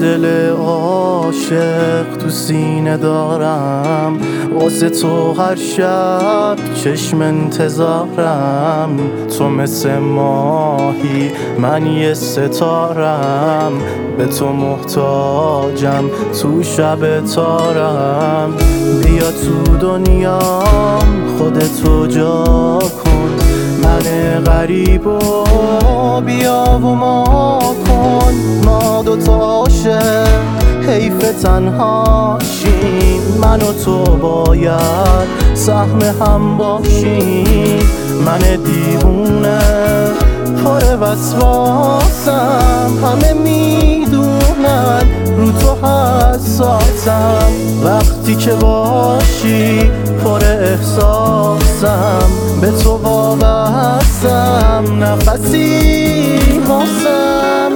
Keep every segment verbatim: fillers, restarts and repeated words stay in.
دل عاشق تو سینه دارم، واسه تو هر شب چشم انتظارم. تو مثل ماهی من یه ستارم، به تو محتاجم تو شب تارم. بیا تو دنیام خودتو جا کن، من غریبو بیا و ما کن. ما دوتا عاشق حیف تنهاشیم، من و تو باید سهم هم باشیم. من دیوونه پر وسواسم، همه میدونن رو تو حساسم. وقتی که باشی پر احساسم، به تو وابستم نفسی واسم.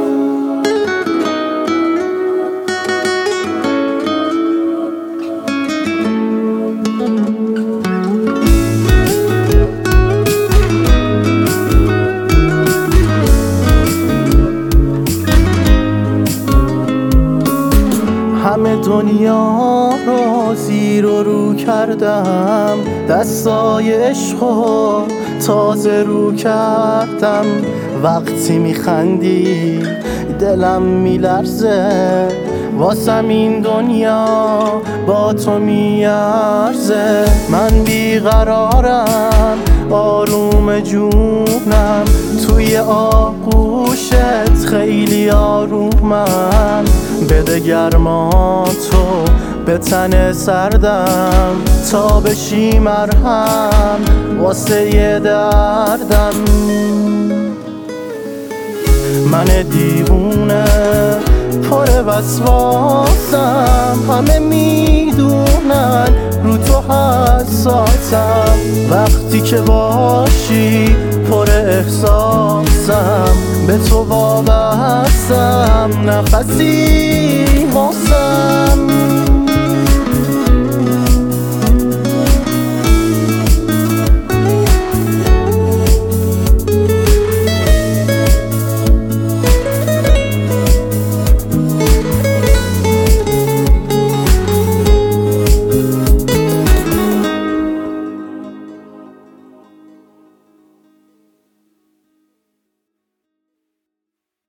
همه دنیا رو زیر و رو کردم، دستای عشقو تازه رو کردم. وقتی میخندی دلم میلرزه، واسم این دنیا با تو میارزه. من بیقرارم آروم جونم، توی آغوشت خیلی آرومم. بده گرماتو به تن سردم، تا بشی مرهم واسه یه دردم. من دیوونه پر وسواسم، همه میدونن رو تو حساسم. وقتی که باشی پر احساسم، به تو وابستم نفسی واسم.